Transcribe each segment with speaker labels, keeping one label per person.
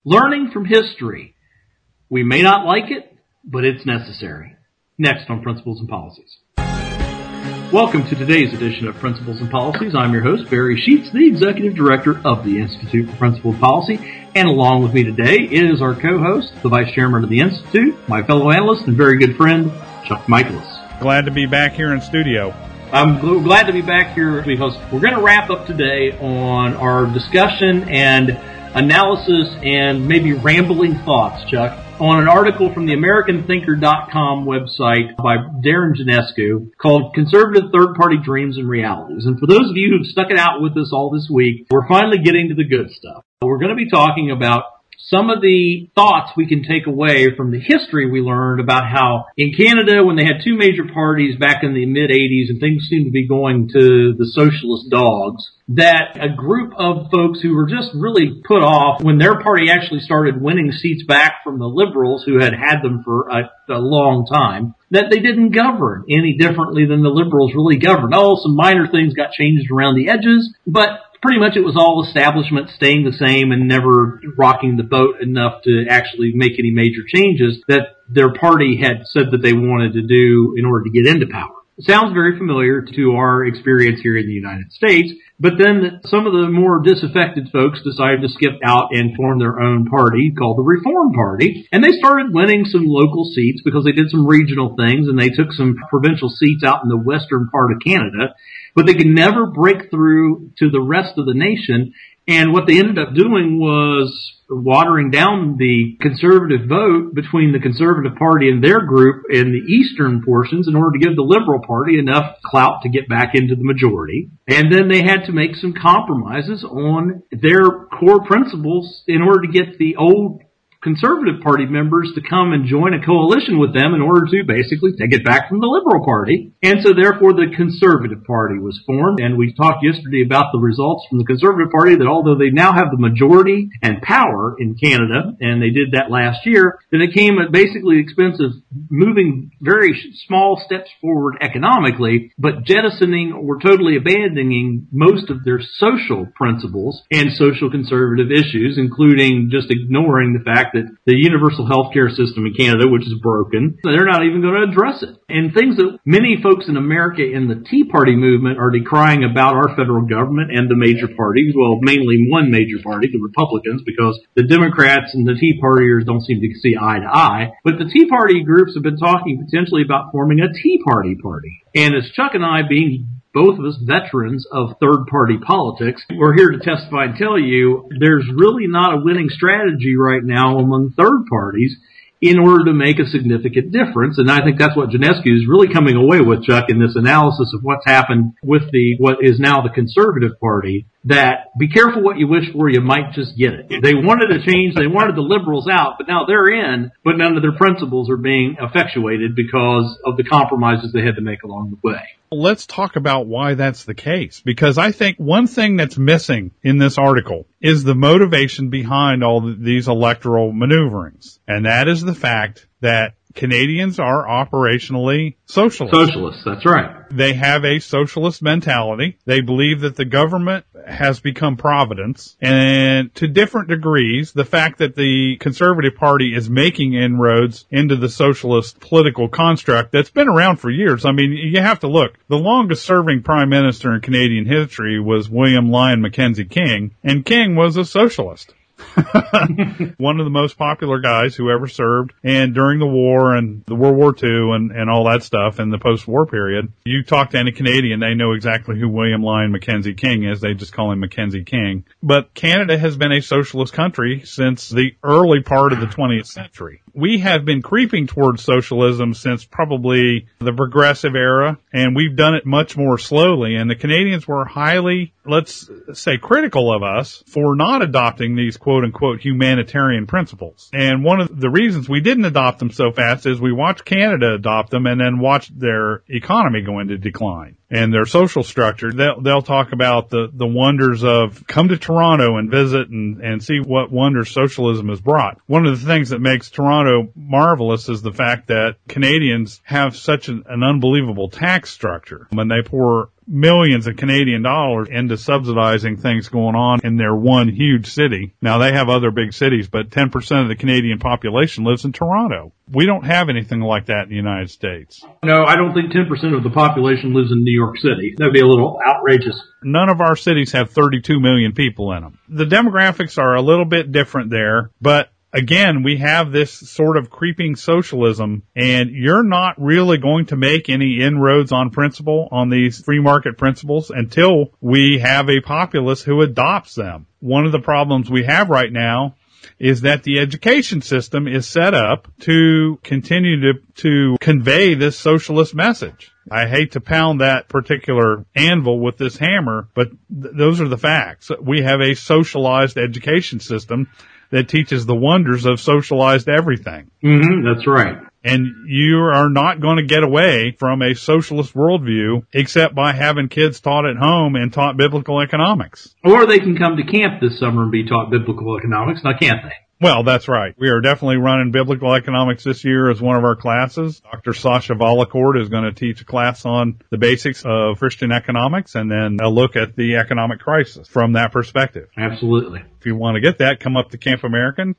Speaker 1: Learning from history. We may not like it, but it's necessary. Next on Principles and Policies. Welcome to today's edition of Principles and Policies. I'm your host, Barry Sheets, the Executive Director of the Institute for Principle and Policy. And along with me today is our co-host, the Vice Chairman of the Institute, my fellow analyst and very good friend, Chuck Michaelis.
Speaker 2: Glad to be back here in studio.
Speaker 1: I'm glad to be back here because we're going to wrap up today on our discussion and analysis and maybe rambling thoughts, Chuck, on an article from the AmericanThinker.com website by Darren Janescu called Conservative Third-Party Dreams and Realities. And for those of you who've stuck it out with us all this week, we're finally getting to the good stuff. We're going to be talking about some of the thoughts we can take away from the history we learned about how in Canada, when they had two major parties back in the mid-'80s and things seemed to be going to the socialist dogs, that a group of folks who were just really put off when their party actually started winning seats back from the liberals who had them for a long time, that they didn't govern any differently than the liberals really governed. Oh, some minor things got changed around the edges, but pretty much it was all establishment staying the same and never rocking the boat enough to actually make any major changes that their party had said that they wanted to do in order to get into power. It sounds very familiar to our experience here in the United States, but then some of the more disaffected folks decided to skip out and form their own party called the Reform Party, and they started winning some local seats because they did some regional things and they took some provincial seats out in the western part of Canada, but they could never break through to the rest of the nation. And what they ended up doing was watering down the conservative vote between the Conservative Party and their group in the eastern portions in order to give the Liberal Party enough clout to get back into the majority. And then they had to make some compromises on their core principles in order to get the old Conservative Party members to come and join a coalition with them in order to basically take it back from the Liberal Party. And so therefore the Conservative Party was formed. And we talked yesterday about the results from the Conservative Party that although they now have the majority and power in Canada, and they did that last year, then it came at basically the expense of moving very small steps forward economically, but jettisoning or totally abandoning most of their social principles and social conservative issues, including just ignoring the fact that the universal health care system in Canada, which is broken, they're not even going to address it. And things that many folks in America in the Tea Party movement are decrying about our federal government and the major parties, well, mainly one major party, the Republicans, because the Democrats and the Tea Partiers don't seem to see eye to eye. But the Tea Party groups have been talking potentially about forming a Tea Party party. And as Chuck and I, being both of us veterans of third-party politics, we're here to testify and tell you there's really not a winning strategy right now among third parties in order to make a significant difference. And I think that's what Janescu is really coming away with, Chuck, in this analysis of what's happened with what is now the Conservative Party, that be careful what you wish for, you might just get it. They wanted a change, they wanted the liberals out, but now they're in, but none of their principles are being effectuated because of the compromises they had to make along the way.
Speaker 2: Let's talk about why that's the case, because I think one thing that's missing in this article is the motivation behind all these electoral maneuverings, and that is the fact that Canadians are operationally socialists.
Speaker 1: Socialists, that's right.
Speaker 2: They have a socialist mentality. They believe that the government has become Providence. And to different degrees, the fact that the Conservative Party is making inroads into the socialist political construct that's been around for years. I mean, you have to look. The longest serving prime minister in Canadian history was William Lyon Mackenzie King, and King was a socialist. One of the most popular guys who ever served, and during the war and the World War II and all that stuff in the post-war period, you talk to any Canadian, they know exactly who William Lyon Mackenzie King is. They just call him Mackenzie King. But Canada has been a socialist country since the early part of the 20th century. We have been creeping towards socialism since probably the Progressive era, and we've done it much more slowly. And the Canadians were highly, let's say, critical of us for not adopting these quote-unquote humanitarian principles. And one of the reasons we didn't adopt them so fast is we watched Canada adopt them and then watched their economy go into decline and their social structure. They'll talk about the wonders of come to Toronto and visit and see what wonders socialism has brought. One of the things that makes Toronto marvelous is the fact that Canadians have such an unbelievable tax structure. When they pour millions of Canadian dollars into subsidizing things going on in their one huge city. Now, they have other big cities, but 10% of the Canadian population lives in Toronto. We don't have anything like that in the United States.
Speaker 1: No, I don't think 10% of the population lives in New York City. That would be a little outrageous.
Speaker 2: None of our cities have 32 million people in them. The demographics are a little bit different there, but again, we have this sort of creeping socialism, and you're not really going to make any inroads on principle, on these free market principles, until we have a populace who adopts them. One of the problems we have right now is that the education system is set up to continue to convey this socialist message. I hate to pound that particular anvil with this hammer, but those are the facts. We have a socialized education system that teaches the wonders of socialized everything.
Speaker 1: That's right.
Speaker 2: And you are not going to get away from a socialist worldview except by having kids taught at home and taught biblical economics.
Speaker 1: Or they can come to camp this summer and be taught biblical economics, now can't they?
Speaker 2: Well, that's right. We are definitely running biblical economics this year as one of our classes. Dr. Sasha Valacourt is going to teach a class on the basics of Christian economics and then a look at the economic crisis from that perspective.
Speaker 1: Absolutely.
Speaker 2: If you want to get that, come up to Camp American,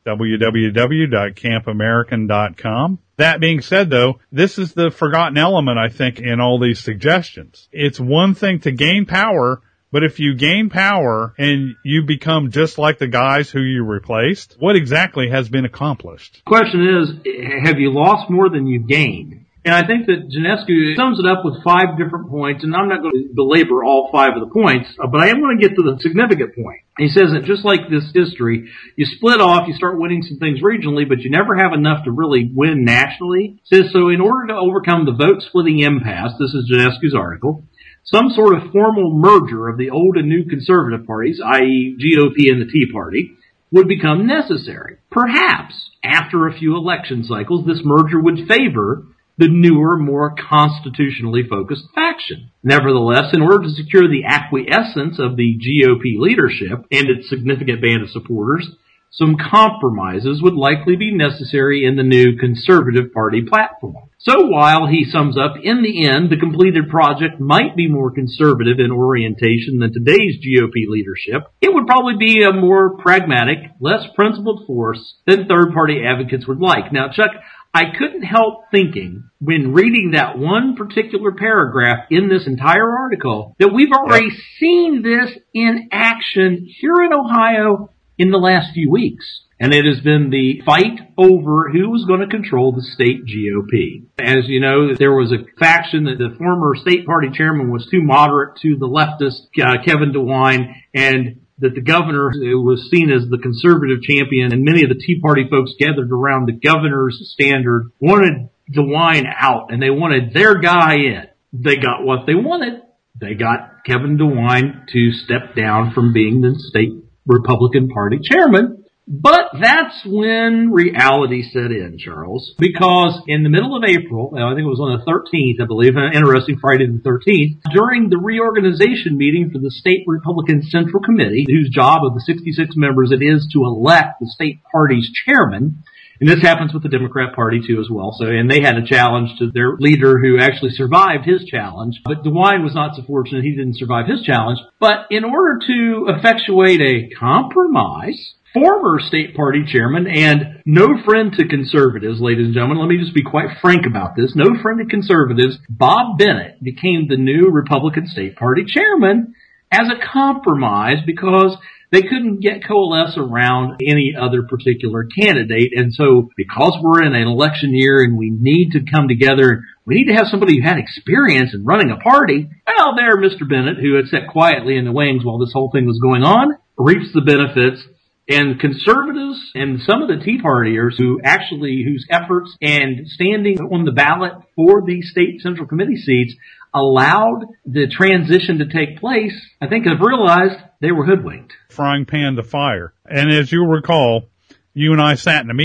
Speaker 2: www.campamerican.com. That being said, though, this is the forgotten element, I think, in all these suggestions. It's one thing to gain power, but if you gain power and you become just like the guys who you replaced, what exactly has been accomplished?
Speaker 1: The question is, have you lost more than you gained? And I think that Ginescu sums it up with 5 different points, and I'm not going to belabor all 5 of the points, but I am going to get to the significant point. He says that just like this history, you split off, you start winning some things regionally, but you never have enough to really win nationally. He says, so in order to overcome the vote-splitting impasse, this is Ginescu's article, some sort of formal merger of the old and new conservative parties, i.e. GOP and the Tea Party, would become necessary. Perhaps, after a few election cycles, this merger would favor the newer, more constitutionally focused faction. Nevertheless, in order to secure the acquiescence of the GOP leadership and its significant band of supporters, some compromises would likely be necessary in the new Conservative Party platform. So while, he sums up, in the end, the completed project might be more conservative in orientation than today's GOP leadership, it would probably be a more pragmatic, less principled force than third-party advocates would like. Now, Chuck, I couldn't help thinking, when reading that one particular paragraph in this entire article, that we've already seen this in action here in Ohio in the last few weeks. And it has been the fight over who was going to control the state GOP. As you know, there was a faction that the former state party chairman was too moderate to the leftist, Kevin DeWine, and that the governor, who was seen as the conservative champion, and many of the Tea Party folks gathered around the governor's standard, wanted DeWine out, and they wanted their guy in. They got what they wanted. They got Kevin DeWine to step down from being the state Republican Party chairman. But that's when reality set in, Charles, because in the middle of April, I think it was on the 13th, I believe, interesting, Friday the 13th, during the reorganization meeting for the State Republican Central Committee, whose job of the 66 members it is to elect the state party's chairman, and this happens with the Democrat Party, too, as well. So, and they had a challenge to their leader who actually survived his challenge. But DeWine was not so fortunate. He didn't survive his challenge. But in order to effectuate a compromise, former state party chairman and no friend to conservatives, ladies and gentlemen, let me just be quite frank about this, no friend to conservatives, Bob Bennett became the new Republican state party chairman as a compromise because they couldn't coalesce around any other particular candidate. And so because we're in an election year and we need to come together, we need to have somebody who had experience in running a party. Well, there, Mr. Bennett, who had sat quietly in the wings while this whole thing was going on, reaps the benefits. And conservatives and some of the Tea Partiers whose efforts and standing on the ballot for the state central committee seats allowed the transition to take place, I think have realized they were hoodwinked.
Speaker 2: Frying pan to fire. And as you recall, you and I sat in a meeting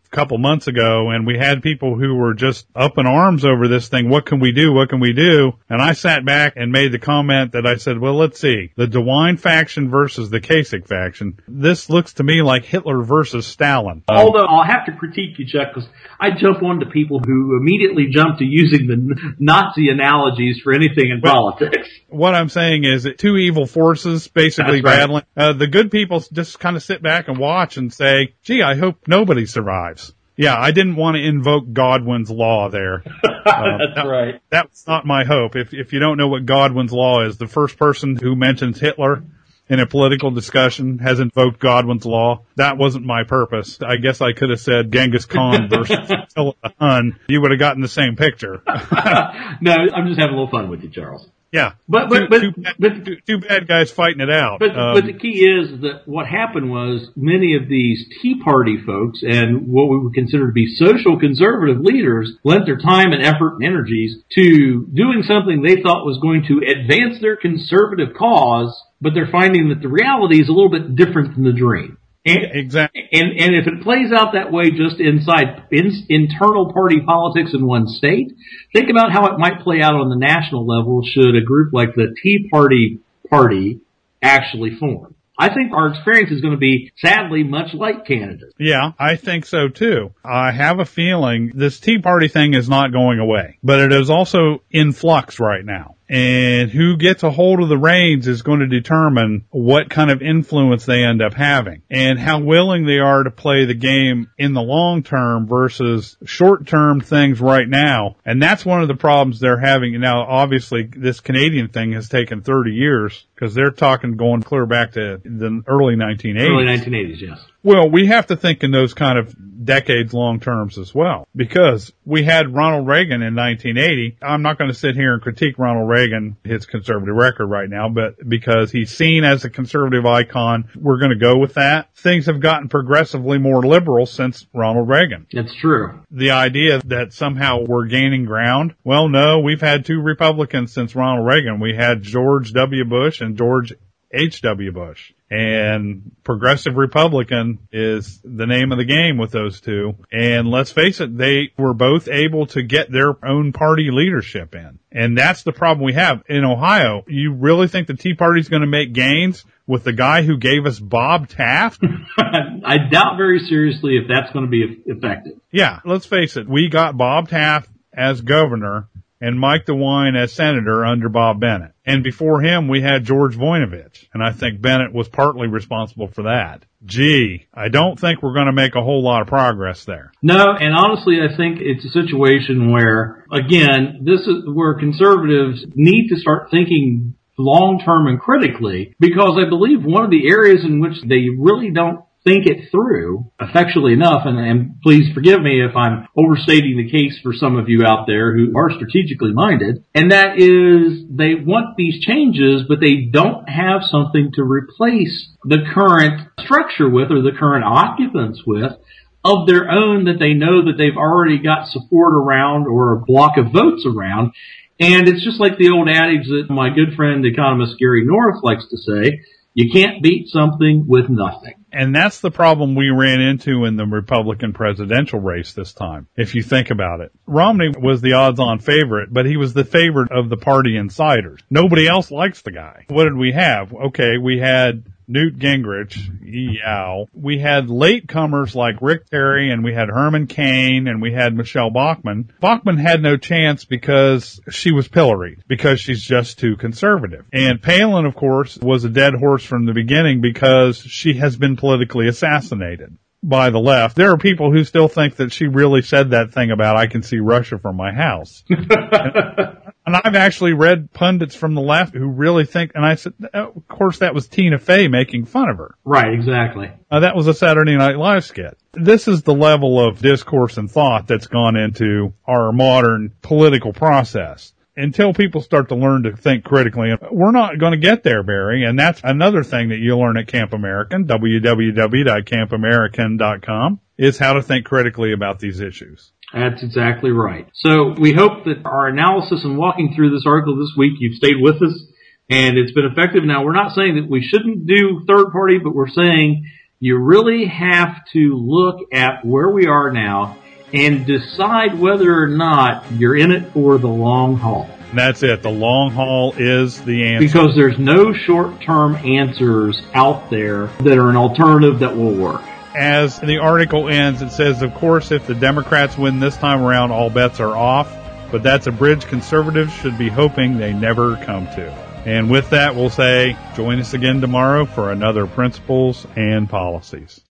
Speaker 2: a couple months ago, and we had people who were just up in arms over this thing. What can we do? What can we do? And I sat back and made the comment that I said, well, let's see. The DeWine faction versus the Kasich faction. This looks to me like Hitler versus Stalin.
Speaker 1: Although I'll have to critique you, Chuck, because I jump on to people who immediately jump to using the Nazi analogies for anything in politics.
Speaker 2: What I'm saying is that two evil forces basically battling. The good people just kind of sit back and watch and say, gee, I hope nobody survives. Yeah, I didn't want to invoke Godwin's law there.
Speaker 1: That's right.
Speaker 2: That's not my hope. If you don't know what Godwin's law is, the first person who mentions Hitler in a political discussion has invoked Godwin's law. That wasn't my purpose. I guess I could have said Genghis Khan versus Attila the Hun. You would have gotten the same picture.
Speaker 1: No, I'm just having a little fun with you, Charles.
Speaker 2: Yeah,
Speaker 1: but
Speaker 2: two bad guys fighting it out.
Speaker 1: But the key is that what happened was many of these Tea Party folks and what we would consider to be social conservative leaders lent their time and effort and energies to doing something they thought was going to advance their conservative cause, but they're finding that the reality is a little bit different than the dream.
Speaker 2: Exactly.
Speaker 1: And if it plays out that way just inside internal party politics in one state, think about how it might play out on the national level should a group like the Tea Party actually form. I think our experience is going to be, sadly, much like Canada's.
Speaker 2: Yeah, I think so too. I have a feeling this Tea Party thing is not going away, but it is also in flux right now. And who gets a hold of the reins is going to determine what kind of influence they end up having and how willing they are to play the game in the long term versus short term things right now. And that's one of the problems they're having. Now, obviously, this Canadian thing has taken 30 years because they're talking going clear back to the early 1980s.
Speaker 1: Early 1980s, yes.
Speaker 2: Well, we have to think in those kind of decades-long terms as well, because we had Ronald Reagan in 1980. I'm not going to sit here and critique Ronald Reagan, his conservative record right now, but because he's seen as a conservative icon, we're going to go with that. Things have gotten progressively more liberal since Ronald Reagan.
Speaker 1: That's true.
Speaker 2: The idea that somehow we're gaining ground, well, no, we've had two Republicans since Ronald Reagan. We had George W. Bush and George H.W. Bush. And progressive Republican is the name of the game with those two. And let's face it, they were both able to get their own party leadership in. And that's the problem we have. In Ohio, you really think the Tea Party's going to make gains with the guy who gave us Bob Taft?
Speaker 1: I doubt very seriously if that's going to be effective.
Speaker 2: Yeah, let's face it. We got Bob Taft as governor and Mike DeWine as senator under Bob Bennett. And before him, we had George Voinovich. And I think Bennett was partly responsible for that. Gee, I don't think we're going to make a whole lot of progress there.
Speaker 1: No, and honestly, I think it's a situation where, again, this is where conservatives need to start thinking long-term and critically, because I believe one of the areas in which they really don't think it through effectually enough, and please forgive me if I'm overstating the case for some of you out there who are strategically minded, and that is they want these changes, but they don't have something to replace the current structure with or the current occupants with of their own that they know that they've already got support around or a block of votes around. And it's just like the old adage that my good friend economist Gary North likes to say, you can't beat something with nothing.
Speaker 2: And that's the problem we ran into in the Republican presidential race this time, if you think about it. Romney was the odds-on favorite, but he was the favorite of the party insiders. Nobody else likes the guy. What did we have? Okay, we had Newt Gingrich, yow. We had latecomers like Rick Perry, and we had Herman Cain, and we had Michelle Bachmann. Bachmann had no chance because she was pilloried, because she's just too conservative. And Palin, of course, was a dead horse from the beginning because she has been politically assassinated by the left. There are people who still think that she really said that thing about I can see Russia from my house. And I've actually read pundits from the left who really think, and I said, of course, that was Tina Fey making fun of her.
Speaker 1: Right, exactly.
Speaker 2: That was a Saturday Night Live skit. This is the level of discourse and thought that's gone into our modern political process. Until people start to learn to think critically, we're not going to get there, Barry. And that's another thing that you'll learn at Camp American, www.campamerican.com, is how to think critically about these issues.
Speaker 1: That's exactly right. So we hope that our analysis and walking through this article this week, you've stayed with us and it's been effective. Now, we're not saying that we shouldn't do third party, but we're saying You really have to look at where we are now and decide whether or not you're in it for the long haul.
Speaker 2: That's it. The long haul is the answer.
Speaker 1: Because there's no short-term answers out there that are an alternative that will work.
Speaker 2: As the article ends, it says, of course, if the Democrats win this time around, all bets are off. But that's a bridge conservatives should be hoping they never come to. And with that, we'll say, join us again tomorrow for another Principles and Policies.